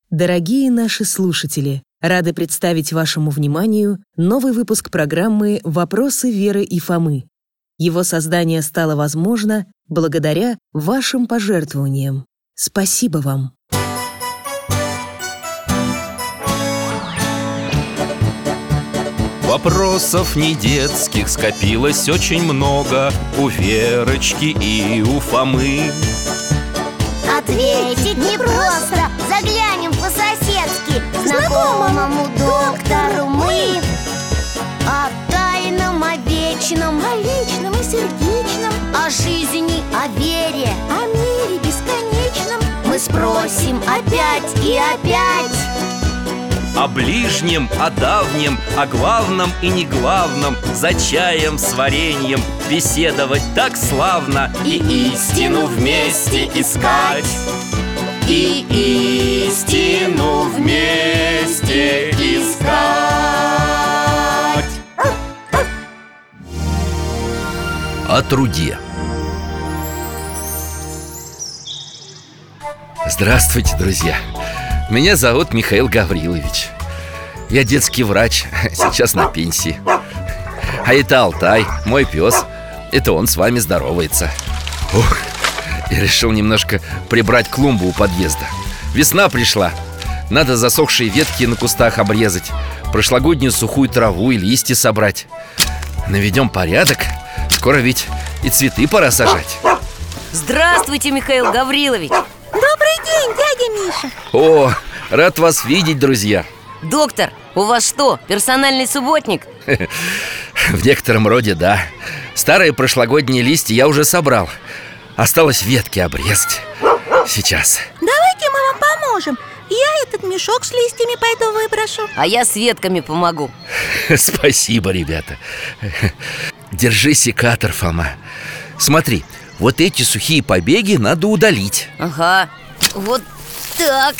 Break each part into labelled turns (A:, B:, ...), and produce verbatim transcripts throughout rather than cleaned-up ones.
A: Дорогие наши слушатели, рады представить вашему вниманию новый выпуск программы «Вопросы Веры и Фомы». Его создание стало возможно благодаря вашим пожертвованиям. Спасибо вам!
B: Вопросов не детских скопилось очень много у Верочки и у Фомы.
C: Ответить непросто, заглянем по-соседски к знакомому доктору мы. О тайном, о вечном,
D: о личном и сердечном,
C: о жизни, о вере,
D: о мире бесконечном
C: мы спросим опять и опять.
B: О ближнем, о давнем, о главном и неглавном, за чаем с вареньем беседовать так славно.
C: И истину вместе искать,
B: и истину вместе искать. О труде.
E: Здравствуйте, друзья! Меня зовут Михаил Гаврилович. Я детский врач, сейчас на пенсии. А это Алтай, мой пес. Это он с вами здоровается. Ух, я решил немножко прибрать клумбу у подъезда. Весна пришла. Надо засохшие ветки на кустах обрезать, прошлогоднюю сухую траву и листья собрать. Наведем порядок. Скоро ведь и цветы пора сажать.
F: Здравствуйте, Михаил Гаврилович.
D: Добрый день, дядя Миша.
E: О, рад вас видеть, друзья.
F: Доктор, у вас что, персональный субботник?
E: В некотором роде, да. Старые прошлогодние листья я уже собрал. Осталось ветки обрезать. Сейчас.
D: Давайте мы вам поможем. Я этот мешок с листьями пойду выброшу.
F: А я с ветками помогу.
E: Спасибо, ребята. Держи секатор, Фома. Смотри, вот эти сухие побеги надо удалить.
F: Ага, вот так.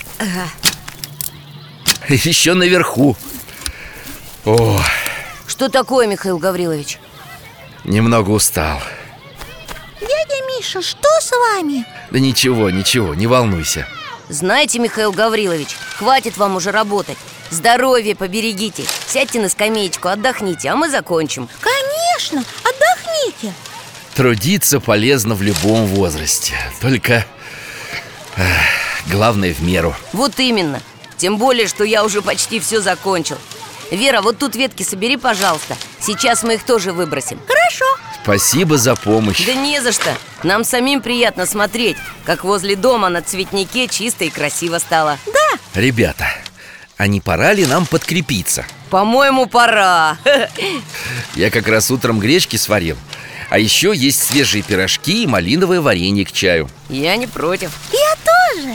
E: Еще наверху. О,
F: что такое, Михаил Гаврилович?
E: Немного устал.
D: Дядя Миша, что с вами?
E: Да ничего, ничего, не волнуйся.
F: Знаете, Михаил Гаврилович, хватит вам уже работать. Здоровье поберегите. Сядьте на скамеечку, отдохните, а мы закончим.
D: Конечно, отдохните.
E: Трудиться полезно в любом возрасте. Только эх, главное в меру.
F: Вот именно. Тем более, что я уже почти все закончил. Вера, вот тут ветки собери, пожалуйста. Сейчас мы их тоже выбросим.
D: Хорошо.
E: Спасибо за помощь.
F: Да не за что. Нам самим приятно смотреть, как возле дома на цветнике чисто и красиво стало.
D: Да.
E: Ребята, а не пора ли нам подкрепиться?
F: По-моему, пора.
E: Я как раз утром гречки сварил. А еще есть свежие пирожки и малиновое варенье к чаю.
F: Я не против.
D: Я тоже.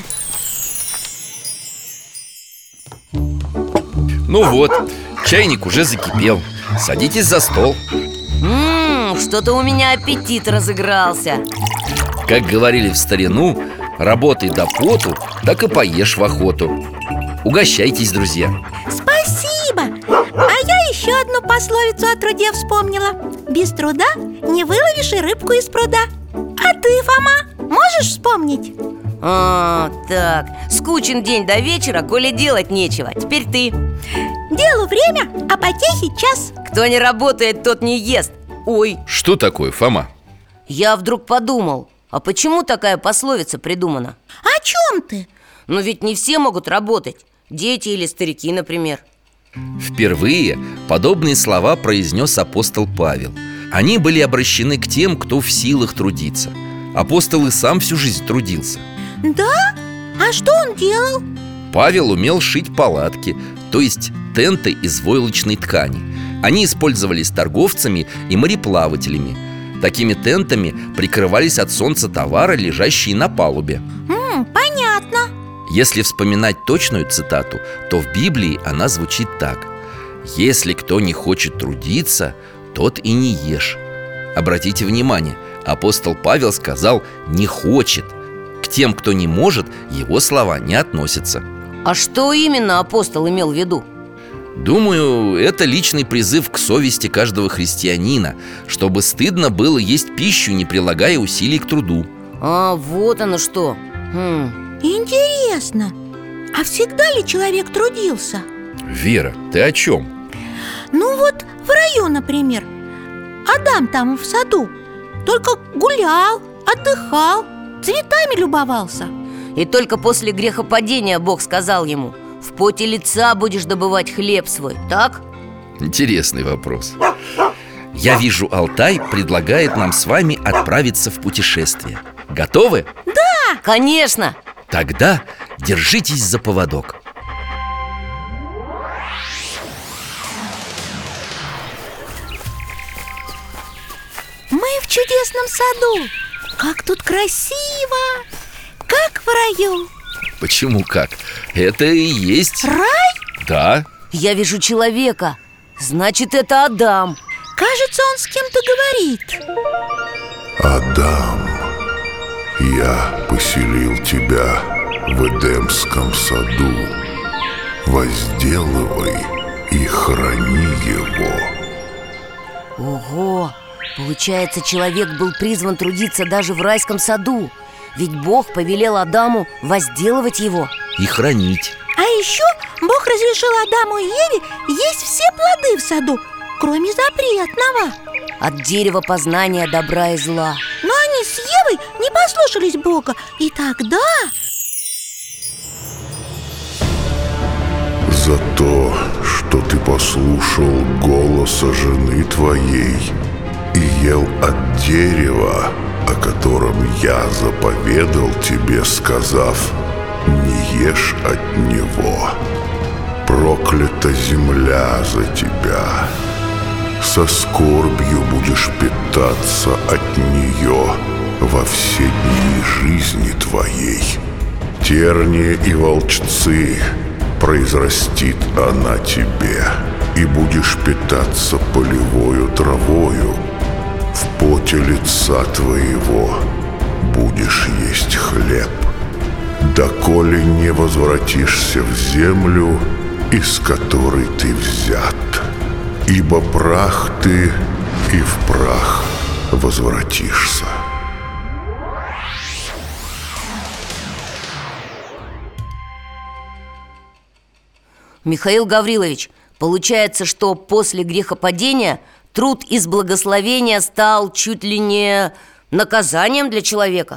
E: Ну вот, чайник уже закипел. Садитесь за стол.
F: Ммм, что-то у меня аппетит разыгрался.
E: Как говорили в старину, работай до поту, так и поешь в охоту. Угощайтесь, друзья.
D: Спасибо. А я еще одну пословицу о труде вспомнила. Без труда не выловишь и рыбку из пруда. А ты, Фома, можешь вспомнить?
F: А, так, скучен день до вечера, коли делать нечего. Теперь ты.
D: Делу время, а потехе час.
F: Кто не работает, тот не ест. Ой,
E: Что такое, Фома?
F: я вдруг подумал, а почему такая пословица придумана?
D: О чем ты?
F: Ну ведь не все могут работать. Дети или старики, например.
E: Впервые подобные слова произнес апостол Павел. Они были обращены к тем, кто в силах трудиться. Апостол и сам всю жизнь трудился.
D: Да? А что он делал?
E: Павел умел шить палатки, то есть тенты из войлочной ткани. Они использовались торговцами и мореплавателями. Такими тентами прикрывались от солнца товары, лежащие на палубе.
D: М, понятно.
E: Если вспоминать точную цитату, то в Библии она звучит так: «Если кто не хочет трудиться, тот и не ешь». Обратите внимание, апостол Павел сказал «не хочет». К тем, кто не может, его слова не относятся.
F: А что именно апостол имел в виду?
E: Думаю, это личный призыв к совести каждого христианина, чтобы стыдно было есть пищу, не прилагая усилий к труду.
F: А, вот оно что. Хм.
D: Интересно. А всегда ли человек трудился?
E: Вера, ты о чем?
D: Ну вот в раю, например. Адам там в саду только гулял, отдыхал, цветами любовался.
F: И только после грехопадения Бог сказал ему: в поте лица будешь добывать хлеб свой, так?
E: Интересный вопрос. Я вижу, Алтай предлагает нам с вами отправиться в путешествие. Готовы?
F: Да! Конечно!
E: Тогда держитесь за поводок.
D: Мы в чудесном саду. Как тут красиво! Как в раю.
E: Почему как? Это и есть
D: Рай?
E: Да.
F: Я вижу человека. Значит, это Адам.
D: Кажется, он с кем-то говорит.
G: Адам, я поселил тебя в Эдемском саду. Возделывай и храни его.
F: Ого! Получается, человек был призван трудиться даже в райском саду. Ведь Бог повелел Адаму возделывать его
E: И хранить.
D: А еще Бог разрешил Адаму и Еве есть все плоды в саду, кроме запретного.
F: от дерева познания добра и зла.
D: Но они с Евой не послушались Бога. И тогда...
G: За то, что ты послушал голоса жены твоей и ел от дерева, о котором я заповедал тебе, сказав: не ешь от него. Проклята земля за тебя. Со скорбью будешь питаться от нее во все дни жизни твоей. Тернии и волчцы произрастит она тебе, и будешь питаться полевою травою. В поте лица твоего будешь есть хлеб, доколе не возвратишься в землю, из которой ты взят. Ибо прах ты, и в прах возвратишься.
F: Михаил Гаврилович, получается, что после грехопадения труд из благословения стал чуть ли не наказанием для человека?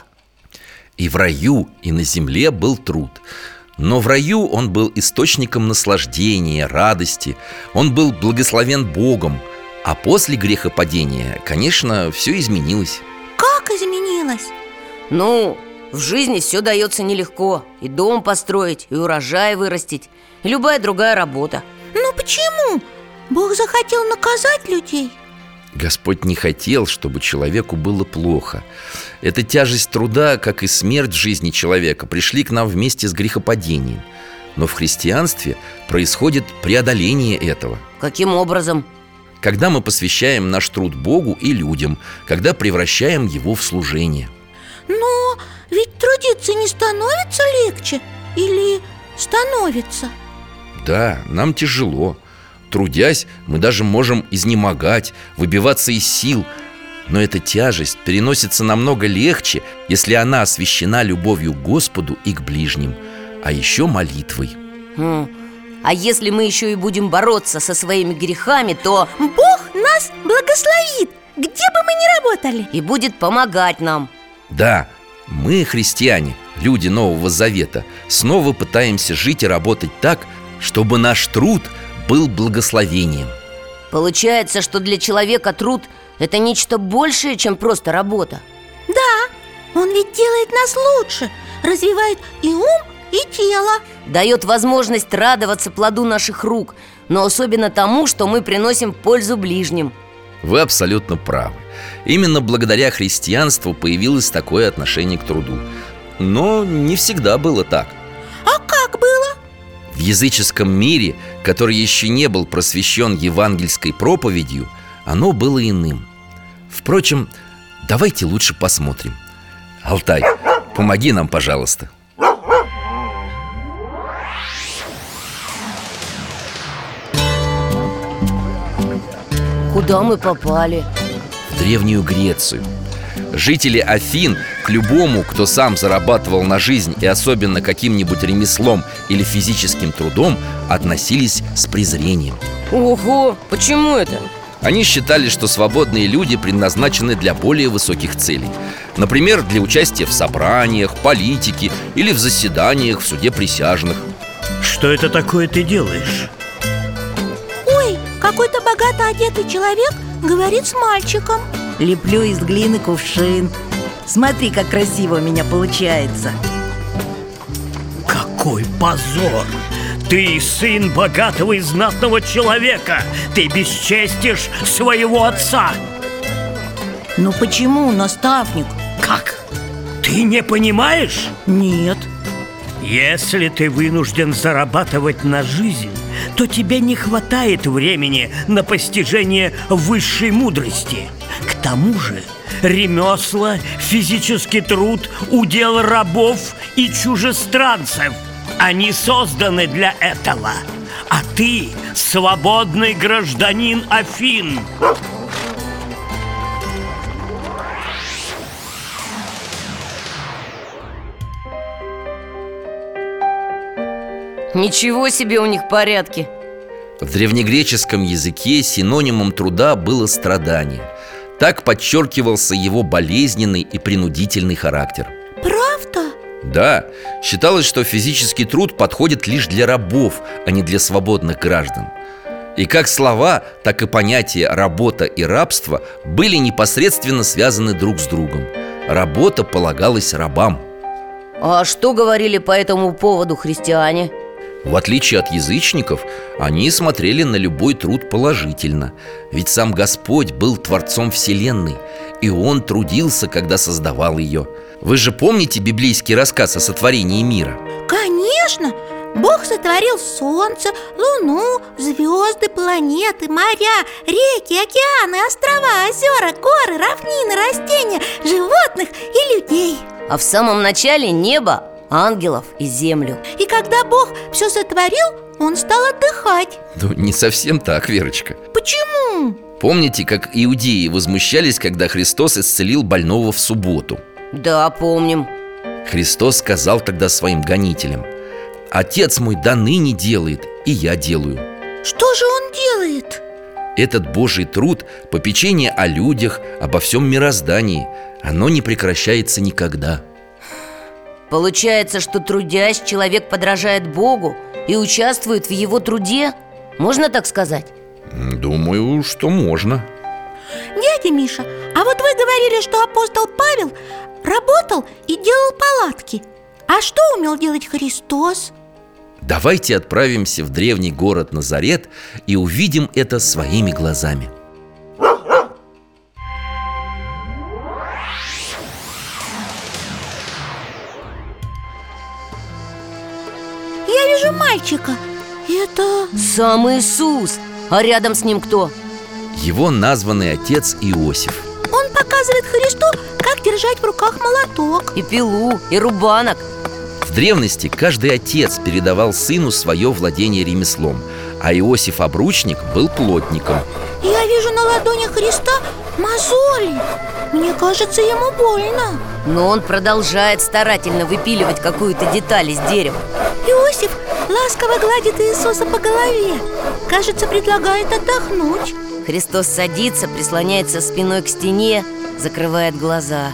E: И в раю, и на земле был труд. Но в раю он был источником наслаждения, радости. Он был благословен Богом. А после грехопадения, конечно, все изменилось.
D: Как изменилось?
F: Ну, в жизни все дается нелегко. И дом построить, и урожай вырастить, и любая другая работа.
D: Ну почему? Бог захотел наказать людей?
E: Господь не хотел, чтобы человеку было плохо. Эта тяжесть труда, как и смерть в жизни человека, пришли к нам вместе с грехопадением. Но в христианстве происходит преодоление этого.
F: Каким образом?
E: Когда мы посвящаем наш труд Богу и людям, когда превращаем его в служение.
D: Но ведь трудиться не становится легче? Или становится?
E: Да, нам тяжело. Трудясь, мы даже можем изнемогать, выбиваться из сил. Но эта тяжесть переносится намного легче, если она освящена любовью к Господу и к ближним, а еще молитвой.
F: Хм. А если мы еще и будем бороться со своими грехами, то
D: Бог нас благословит, где бы мы ни работали,
F: и будет помогать нам.
E: Да, мы, христиане, люди Нового Завета, снова пытаемся жить и работать так, чтобы наш труд был благословением.
F: Получается, что для человека труд – это нечто большее, чем просто работа.
D: Да, он ведь делает нас лучше, развивает и ум, и тело.
F: Дает возможность радоваться плоду наших рук, но особенно тому, что мы приносим пользу ближним.
E: Вы абсолютно правы. Именно благодаря христианству появилось такое отношение к труду. Но не всегда было так.
D: А как было?
E: В языческом мире, который еще не был просвещен евангельской проповедью, оно было иным. Впрочем, давайте лучше посмотрим. Алтай, помоги нам, пожалуйста.
F: Куда мы попали?
E: В Древнюю Грецию. Жители Афин к любому, кто сам зарабатывал на жизнь, и особенно каким-нибудь ремеслом или физическим трудом, относились с презрением.
F: Ого, почему это?
E: Они считали, что свободные люди предназначены для более высоких целей. Например, для участия в собраниях, политике или в заседаниях в суде присяжных.
H: Что это такое ты делаешь?
D: Ой, какой-то богато одетый человек говорит с мальчиком.
I: Леплю из глины кувшин. Смотри, как красиво у меня получается.
H: Какой позор! Ты сын богатого и знатного человека. Ты бесчестишь своего отца.
I: Ну почему, наставник?
H: Как? Ты не понимаешь?
I: Нет.
H: Если ты вынужден зарабатывать на жизнь, то тебе не хватает времени на постижение высшей мудрости. К тому же ремесла, физический труд – удел рабов и чужестранцев. Они созданы для этого. А ты – свободный гражданин Афин.
F: Ничего себе у них порядки.
E: В древнегреческом языке синонимом труда было страдание. Так подчеркивался его болезненный и принудительный характер.
D: Правда?
E: Да, считалось, что физический труд подходит лишь для рабов, а не для свободных граждан. И как слова, так и понятия «работа» и «рабство» были непосредственно связаны друг с другом. Работа полагалась рабам.
F: А что говорили по этому поводу христиане?
E: В отличие от язычников, они смотрели на любой труд положительно. Ведь сам Господь был творцом вселенной, и Он трудился, когда создавал ее. Вы же помните библейский рассказ о сотворении мира?
D: Конечно! Бог сотворил солнце, луну, звезды, планеты, моря, реки, океаны, острова, озера, горы, равнины, растения, животных и людей.
F: А в самом начале небо, ангелов и землю.
D: И когда Бог все сотворил, Он стал отдыхать.
E: Ну, не совсем так, Верочка.
D: Почему?
E: Помните, как иудеи возмущались, когда Христос исцелил больного в субботу?
F: Да, помним.
E: Христос сказал тогда своим гонителям: «Отец мой до ныне делает, и я делаю».
D: Что же Он делает?
E: Этот Божий труд, попечение о людях, обо всем мироздании, оно не прекращается никогда.
F: Получается, что трудясь, человек подражает Богу и участвует в Его труде? Можно так сказать?
E: Думаю, что можно.
D: Дядя Миша, а вот вы говорили, что апостол Павел работал и делал палатки. А что умел делать Христос?
E: Давайте отправимся в древний город Назарет и увидим это своими глазами.
D: Я вижу мальчика. Это...
F: Сам Иисус. А рядом с ним кто?
E: Его названный отец Иосиф.
D: Он показывает Христу, как держать в руках молоток
F: И пилу, и рубанок.
E: В древности каждый отец передавал сыну свое владение ремеслом, а Иосиф-обручник был плотником.
D: Я вижу на ладони Христа мозоли. Мне кажется, ему больно.
F: Но он продолжает старательно выпиливать какую-то деталь из дерева.
D: Иосиф ласково гладит Иисуса по голове. Кажется, предлагает отдохнуть.
F: Христос садится, прислоняется спиной к стене, закрывает глаза.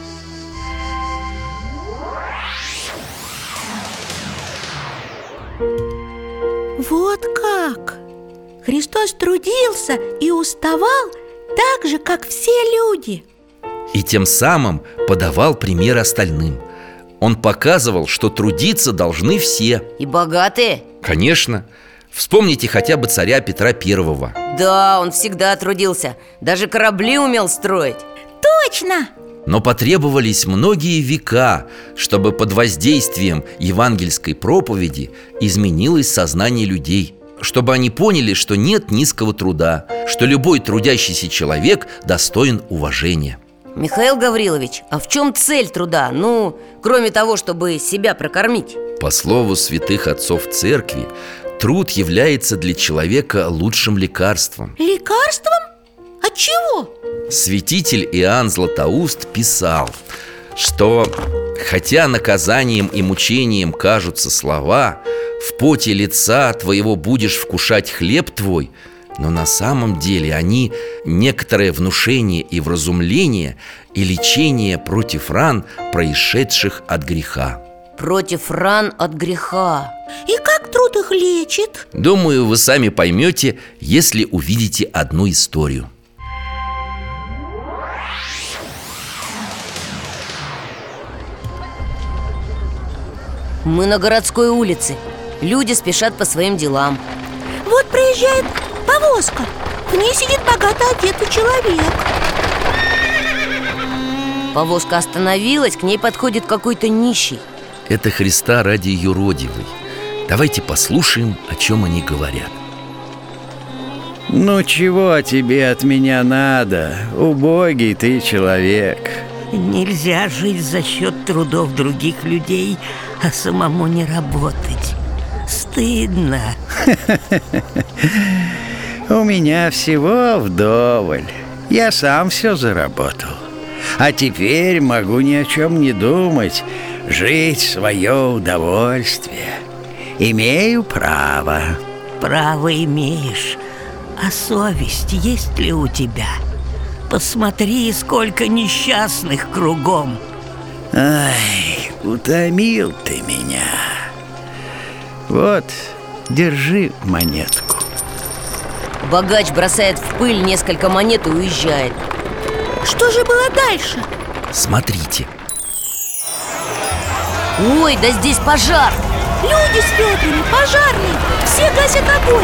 D: Вот как! Христос трудился и уставал так же, как все люди.
E: И тем самым подавал пример остальным. Он показывал, что трудиться должны все.
F: И богатые?
E: Конечно. Вспомните хотя бы царя Петра Первого.
F: Да, он всегда трудился. Даже корабли умел строить.
D: Точно!
E: Но потребовались многие века, чтобы под воздействием евангельской проповеди изменилось сознание людей, чтобы они поняли, что нет низкого труда, что любой трудящийся человек достоин уважения.
F: Михаил Гаврилович, а в чем цель труда? Ну, кроме того, чтобы себя прокормить?
E: По слову святых отцов церкви, труд является для человека лучшим лекарством.
D: Лекарством? От чего?
E: Святитель Иоанн Златоуст писал: что хотя наказанием и мучением кажутся слова «в поте лица твоего будешь вкушать хлеб твой», но на самом деле они некоторое внушение и вразумление и лечение против ран, происшедших от греха.
F: Против ран от греха.
D: И как труд их лечит?
E: Думаю, вы сами поймете, если увидите одну историю.
F: Мы на городской улице. Люди спешат по своим делам.
D: Вот проезжает повозка. В ней сидит богато одетый человек.
F: Повозка остановилась, к ней подходит какой-то нищий.
E: Это Христа ради юродивый. Давайте послушаем, о чем они говорят.
J: Ну чего тебе от меня надо, убогий ты человек?
H: Нельзя жить за счет трудов других людей, а самому не работать. Стыдно.
J: У меня всего вдоволь. Я сам все заработал. А теперь могу ни о чем не думать, жить в свое удовольствие. Имею право.
H: Право имеешь. А совесть есть ли у тебя? Посмотри, сколько несчастных кругом.
J: Ай, утомил ты меня. Вот, держи монетку.
F: Богач бросает в пыль несколько монет и уезжает.
D: Что же было дальше?
E: Смотрите.
F: Ой, да здесь пожар!
D: Люди с ведрами, пожарные, все гасят огонь.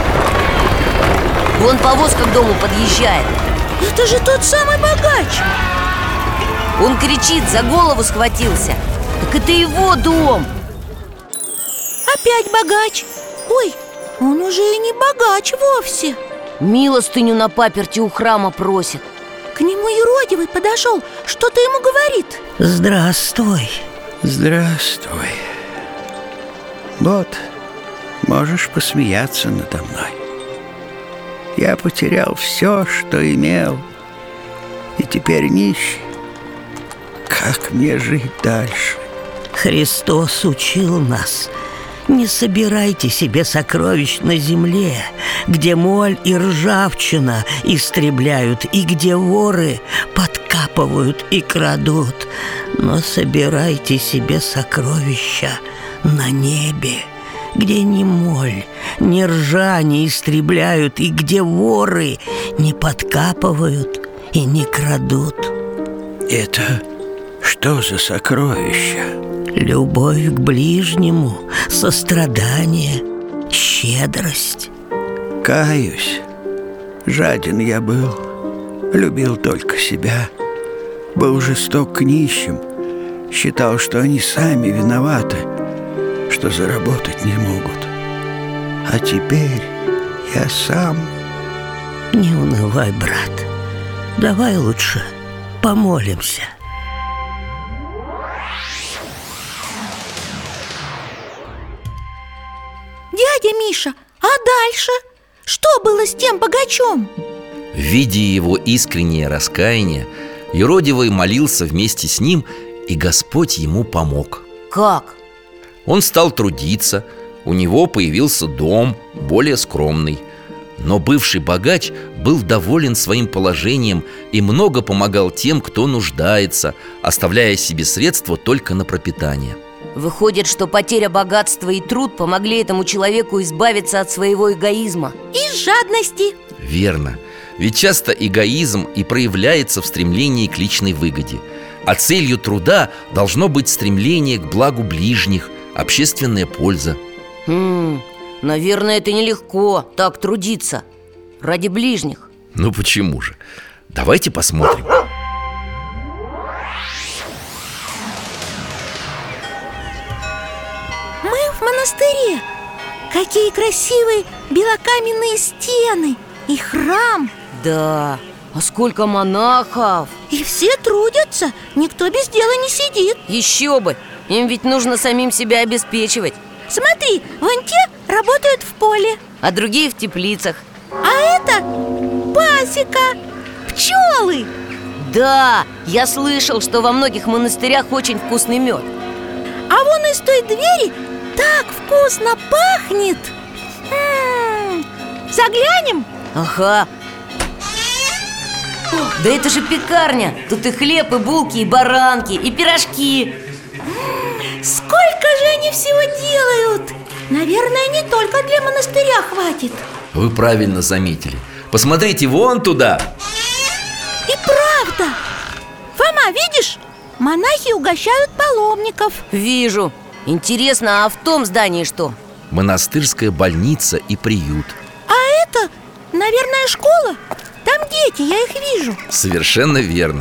F: Вон повозка к дому подъезжает.
D: Это же тот самый богач.
F: Он кричит, за голову схватился. Так это его дом.
D: Опять богач. Ой, он уже и не богач вовсе.
F: Милостыню на паперти у храма просит.
D: К нему юродивый подошел, что-то ему говорит.
H: Здравствуй.
J: Здравствуй. Вот, можешь посмеяться надо мной. Я потерял все, что имел, и теперь нищий. Как мне жить дальше?
H: Христос учил нас: не собирайте себе сокровищ на земле, где моль и ржавчина истребляют, и где воры подкапывают и крадут. Но собирайте себе сокровища на небе, где ни моль, ни ржа не истребляют, и где воры не подкапывают и не крадут.
J: Это что за сокровища?
H: Любовь к ближнему, сострадание, щедрость.
J: Каюсь, жаден я был, любил только себя, был жесток к нищим, считал, что они сами виноваты, что заработать не могут. А теперь я сам.
H: Не унывай, брат. Давай лучше помолимся.
D: Дядя Миша, а дальше? Что было с тем богачом?
E: Видя его искреннее раскаяние, юродивый молился вместе с ним, и Господь ему помог.
F: Как?
E: Он стал трудиться, у него появился дом, более скромный. Но бывший богач был доволен своим положением и много помогал тем, кто нуждается, оставляя себе средства только на пропитание.
F: Выходит, что потеря богатства и труд помогли этому человеку избавиться от своего эгоизма.
D: И жадности.
E: Верно. Ведь часто эгоизм и проявляется в стремлении к личной выгоде. А целью труда должно быть стремление к благу ближних, общественная польза.
F: М-м, наверное, это нелегко так трудиться ради ближних.
E: Ну почему же? Давайте посмотрим.
D: Мы в монастыре. Какие красивые белокаменные стены и храм.
F: Да, а сколько монахов.
D: И все трудятся, никто без дела не сидит.
F: Еще бы, им ведь нужно самим себя обеспечивать.
D: Смотри, вон те работают в поле,
F: а другие в теплицах.
D: а это пасека, пчелы.
F: Да, я слышал, что во многих монастырях очень вкусный мед.
D: А вон из той двери так вкусно пахнет. М-м-м. Заглянем?
F: Ага. Да это же пекарня. Тут и хлеб, и булки, и баранки, и пирожки.
D: Сколько же они всего делают! Наверное, не только для монастыря хватит.
E: Вы правильно заметили. Посмотрите вон туда.
D: И правда. Фома, видишь? Монахи угощают паломников.
F: Вижу. Интересно, а в том здании что?
E: Монастырская больница и приют.
D: А это, наверное, школа? Там дети, я их вижу.
E: Совершенно верно.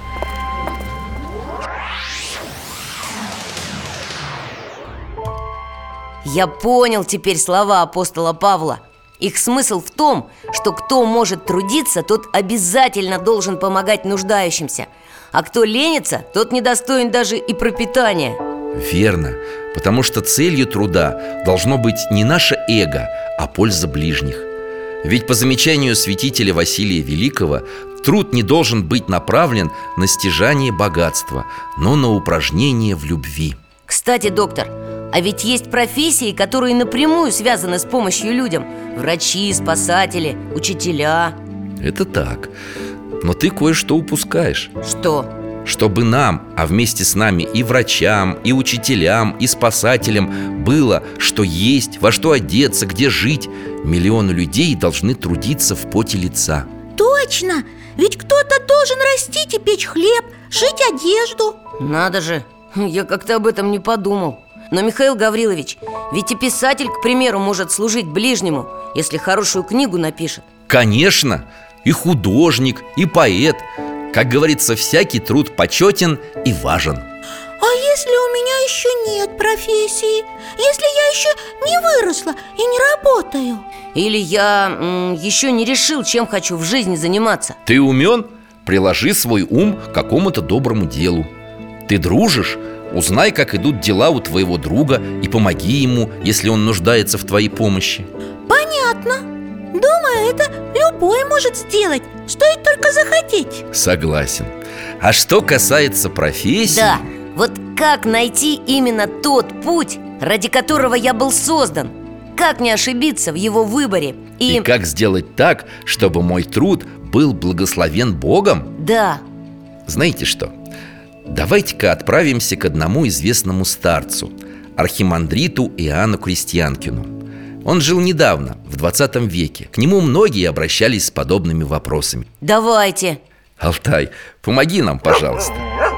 F: Я понял теперь слова апостола Павла. Их смысл в том, что кто может трудиться, тот обязательно должен помогать нуждающимся. А кто ленится, тот недостоин даже и пропитания.
E: Верно, потому что целью труда должно быть не наше эго, а польза ближних. Ведь по замечанию святителя Василия Великого, труд не должен быть направлен на стяжание богатства, но на упражнение в любви.
F: Кстати, доктор, а ведь есть профессии, которые напрямую связаны с помощью людям. Врачи, спасатели, учителя.
E: Это так, но ты кое-что упускаешь.
F: Что?
E: Чтобы нам, а вместе с нами и врачам, и учителям, и спасателям было что есть, во что одеться, где жить, миллионы людей должны трудиться в поте лица.
D: Точно! Ведь кто-то должен растить и печь хлеб, шить одежду.
F: Надо же, я как-то об этом не подумал. Но, Михаил Гаврилович, ведь и писатель, к примеру, может служить ближнему, если хорошую книгу напишет.
E: Конечно, и художник, и поэт. Как говорится, всякий труд почетен и важен.
D: А если у меня еще нет профессии? Если я еще не выросла и не работаю?
F: Или я м, еще не решил, чем хочу в жизни заниматься?
E: Ты умен? Приложи свой ум к какому-то доброму делу. Ты дружишь? Узнай, как идут дела у твоего друга, и помоги ему, если он нуждается в твоей помощи.
D: Понятно. Думаю, это любой может сделать. Стоит только захотеть.
E: Согласен. А что касается профессии...
F: Да, вот как найти именно тот путь, ради которого я был создан? Как не ошибиться в его выборе? И,
E: и как сделать так, чтобы мой труд был благословен Богом?
F: Да.
E: Знаете что? Давайте-ка отправимся к одному известному старцу, архимандриту Иоанну Крестьянкину. Он жил недавно, в двадцатом веке. К нему многие обращались с подобными вопросами.
F: Давайте.
E: Алтай, помоги нам, пожалуйста.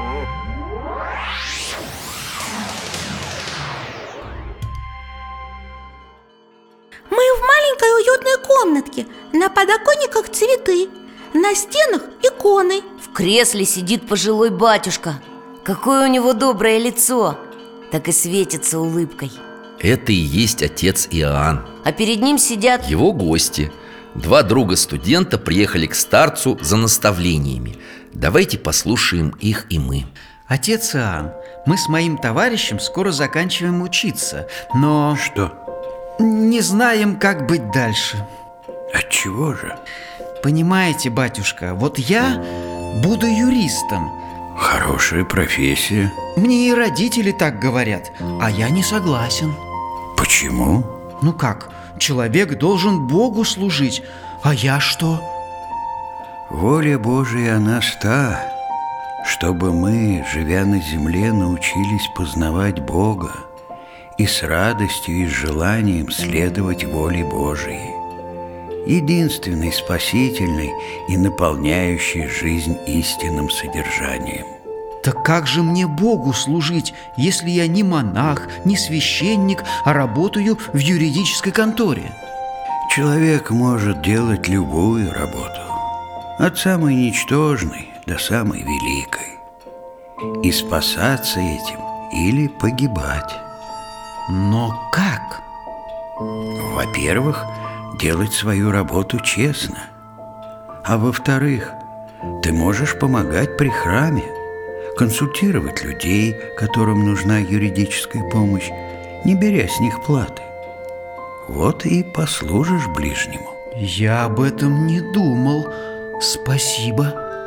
D: Мы в маленькой уютной комнатке. На подоконниках цветы, на стенах иконы.
F: В кресле сидит пожилой батюшка. Какое у него доброе лицо. Так и светится улыбкой.
E: Это и есть отец Иоанн.
F: А перед ним сидят
E: его гости. Два друга-студента приехали к старцу за наставлениями. Давайте послушаем их и мы.
K: Отец Иоанн, мы с моим товарищем скоро заканчиваем учиться, но...
J: Что?
K: Не знаем, как быть дальше.
J: Отчего же?
K: Понимаете, батюшка, вот я буду юристом.
J: Хорошая профессия.
K: Мне и родители так говорят, а я не согласен.
J: Почему?
K: Ну как, человек должен Богу служить, а я что?
J: Воля Божия о нас та, чтобы мы, живя на земле, научились познавать Бога и с радостью и с желанием следовать воле Божией, единственной спасительной и наполняющей жизнь истинным содержанием.
K: Так как же мне Богу служить, если я не монах, не священник, а работаю в юридической конторе?
J: Человек может делать любую работу, от самой ничтожной до самой великой, и спасаться этим или погибать.
K: Но как?
J: Во-первых, делать свою работу честно. А во-вторых, ты можешь помогать при храме, консультировать людей, которым нужна юридическая помощь, не беря с них платы. Вот и послужишь ближнему.
K: Я об этом не думал. Спасибо.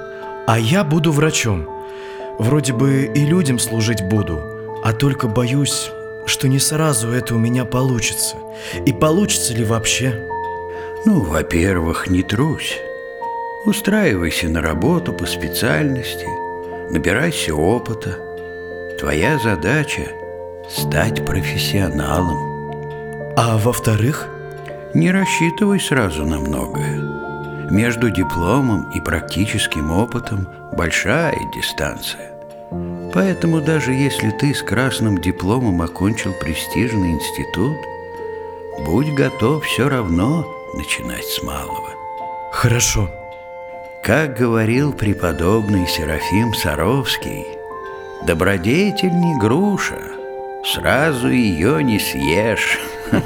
L: А я буду врачом. Вроде бы и людям служить буду, а только боюсь, что не сразу это у меня получится. И получится ли вообще?
J: Ну, во-первых, не трусь. Устраивайся на работу по специальности, набирайся опыта. Твоя задача – стать профессионалом.
L: А во-вторых?
J: Не рассчитывай сразу на многое. Между дипломом и практическим опытом большая дистанция. Поэтому даже если ты с красным дипломом окончил престижный институт, будь готов все равно начинать с малого.
L: Хорошо.
J: Как говорил преподобный Серафим Саровский, добродетель не груша, сразу ее не съешь.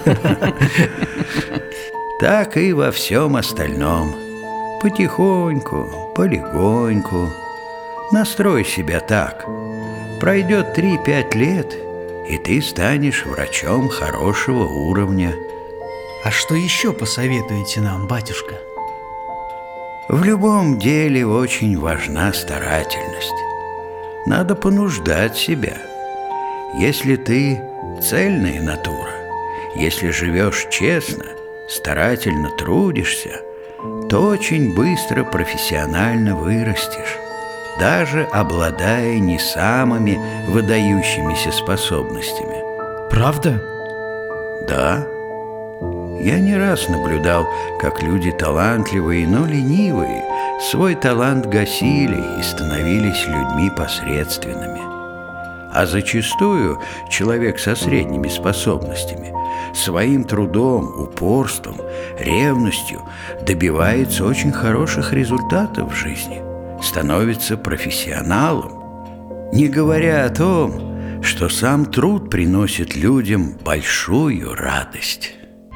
J: Так и во всем остальном. Потихоньку, полегоньку. Настрой себя так. Пройдет три-пять лет, и ты станешь врачом хорошего уровня.
K: А что еще посоветуете нам, батюшка?
J: В любом деле очень важна старательность. Надо понуждать себя. Если ты цельная натура, если живешь честно, старательно трудишься, то очень быстро профессионально вырастешь, даже обладая не самыми выдающимися способностями.
L: Правда?
J: Да. Я не раз наблюдал, как люди талантливые, но ленивые свой талант гасили и становились людьми посредственными. А зачастую человек со средними способностями своим трудом, упорством, ревностью добивается очень хороших результатов в жизни, становится профессионалом, не говоря о том, что сам труд приносит людям большую радость.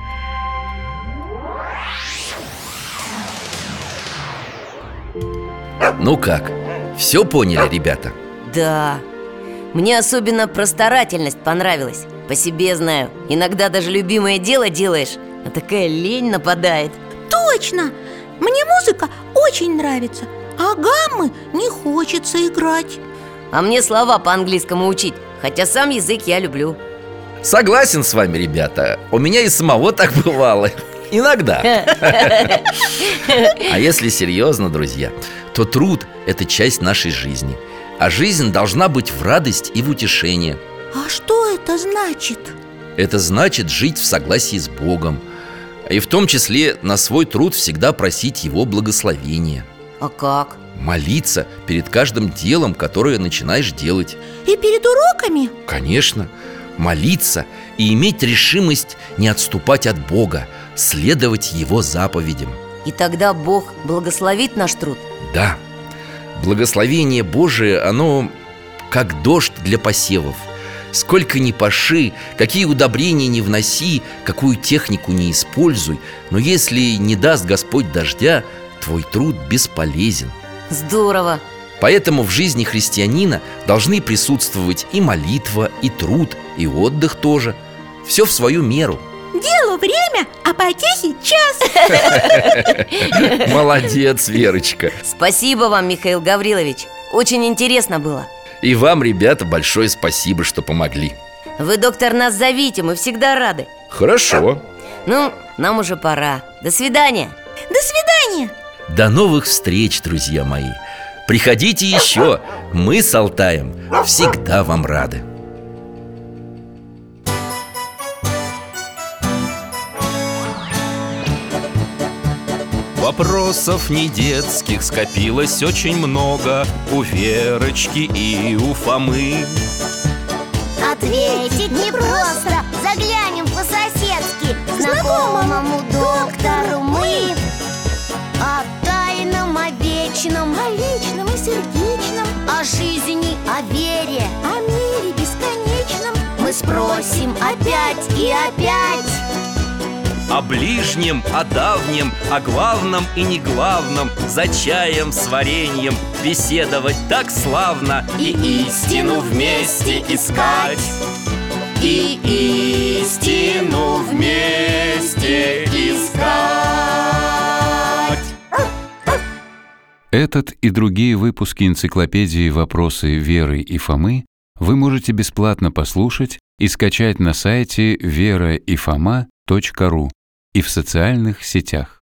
E: Ну как, все поняли, ребята?
F: Да. Мне особенно про старательность понравилось. По себе знаю. Иногда даже любимое дело делаешь, а такая лень нападает.
D: Точно! Мне музыка очень нравится, а гаммы не хочется играть.
F: А мне слова по-английскому учить, хотя сам язык я люблю.
E: Согласен с вами, ребята. У меня и самого так бывало. Иногда. А если серьезно, друзья, то труд – это часть нашей жизни. А жизнь должна быть в радость и в утешение.
D: А что это значит?
E: Это значит жить в согласии с Богом, и в том числе на свой труд всегда просить Его благословения.
F: А как?
E: Молиться перед каждым делом, которое начинаешь делать.
D: И перед уроками?
E: Конечно. Молиться и иметь решимость не отступать от Бога, следовать Его заповедям.
F: И тогда Бог благословит наш труд?
E: Да. Благословение Божие, оно как дождь для посевов. Сколько ни паши, какие удобрения ни вноси, какую технику ни используй, но если не даст Господь дождя, твой труд бесполезен.
F: Здорово!
E: Поэтому в жизни христианина должны присутствовать и молитва, и труд, и отдых тоже. Все в свою меру.
D: Делу время, а потехе час.
E: Молодец, Верочка.
F: Спасибо вам, Михаил Гаврилович. Очень интересно было.
E: И вам, ребята, большое спасибо, что помогли.
F: Вы, доктор, нас зовите, мы всегда рады.
E: Хорошо.
F: Ну, нам уже пора. До свидания.
D: До свидания.
E: До новых встреч, друзья мои. Приходите еще. Мы с Алтаем всегда вам рады.
B: Вопросов не детских скопилось очень много у Верочки и у Фомы.
C: Ответить непросто, заглянем по-соседски к знакомому доктору мы. О тайном, о вечном,
D: о личном и сердечном,
C: о жизни, о вере,
D: о мире бесконечном
C: мы спросим опять и опять.
B: О ближнем, о давнем, о главном и неглавном, за чаем с вареньем беседовать так славно.
C: И истину вместе искать,
B: и истину вместе искать.
M: Этот и другие выпуски энциклопедии «Вопросы Веры и Фомы» вы можете бесплатно послушать и скачать на сайте вера и фома точка ру и в социальных сетях.